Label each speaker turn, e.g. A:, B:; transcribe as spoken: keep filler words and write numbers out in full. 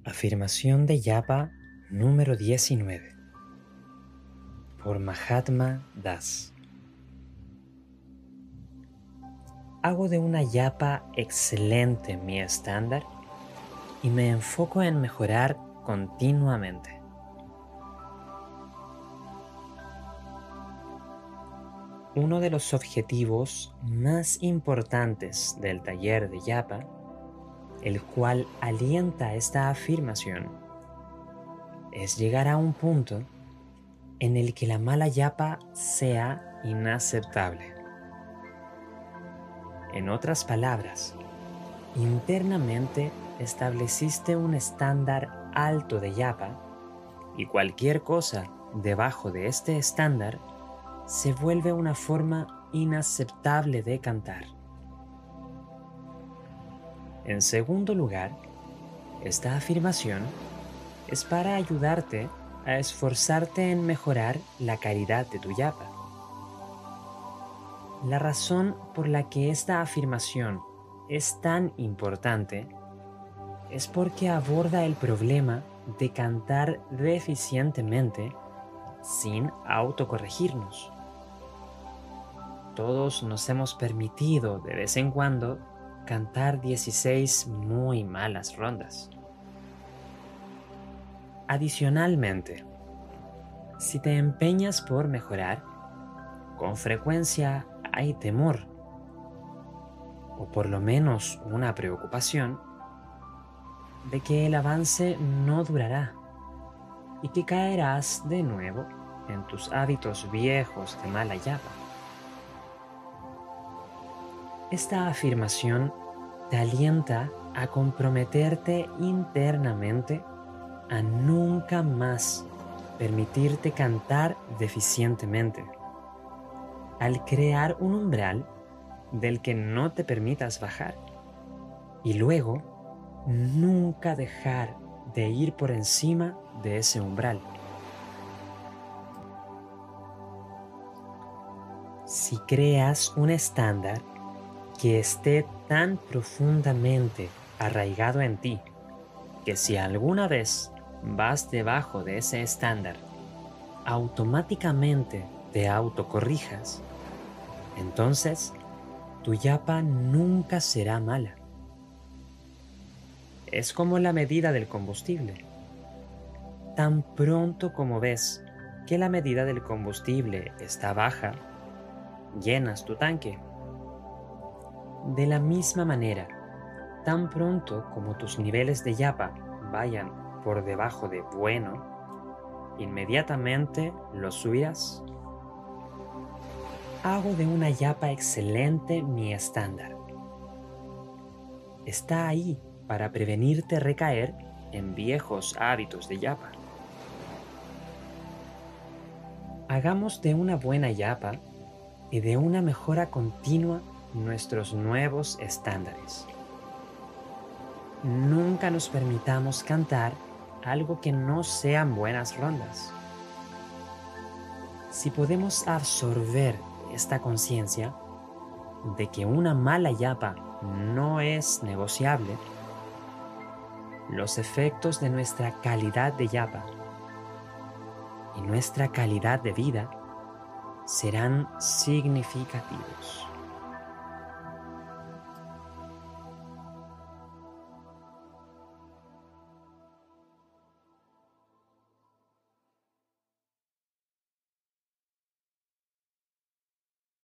A: Afirmación de Yapa número diecinueve por Mahatma Das. Hago de una yapa excelente mi estándar y me enfoco en mejorar continuamente. Uno de los objetivos más importantes del taller de Yapa, el cual alienta esta afirmación, es llegar a un punto en el que la mala yapa sea inaceptable. En otras palabras, internamente estableciste un estándar alto de yapa y cualquier cosa debajo de este estándar se vuelve una forma inaceptable de cantar. En segundo lugar, esta afirmación es para ayudarte a esforzarte en mejorar la calidad de tu yapa. La razón por la que esta afirmación es tan importante es porque aborda el problema de cantar deficientemente sin autocorregirnos. Todos nos hemos permitido de vez en cuando cantar dieciséis muy malas rondas. Adicionalmente, si te empeñas por mejorar, con frecuencia hay temor, o por lo menos una preocupación, de que el avance no durará y que caerás de nuevo en tus hábitos viejos de mala yapa. Esta afirmación te alienta a comprometerte internamente a nunca más permitirte cantar deficientemente, al crear un umbral del que no te permitas bajar y luego nunca dejar de ir por encima de ese umbral. Si creas un estándar que esté tan profundamente arraigado en ti que si alguna vez vas debajo de ese estándar, automáticamente te autocorrijas, entonces tu yapa nunca será mala. Es como la medida del combustible. Tan pronto como ves que la medida del combustible está baja, llenas tu tanque. De la misma manera, tan pronto como tus niveles de yapa vayan por debajo de bueno, inmediatamente los subirás. Hago de una yapa excelente mi estándar. Está ahí para prevenirte recaer en viejos hábitos de yapa. Hagamos de una buena yapa y de una mejora continua nuestros nuevos estándares. Nunca nos permitamos cantar algo que no sean buenas rondas. Si podemos absorber esta conciencia de que una mala yapa no es negociable, los efectos de nuestra calidad de yapa y nuestra calidad de vida serán significativos.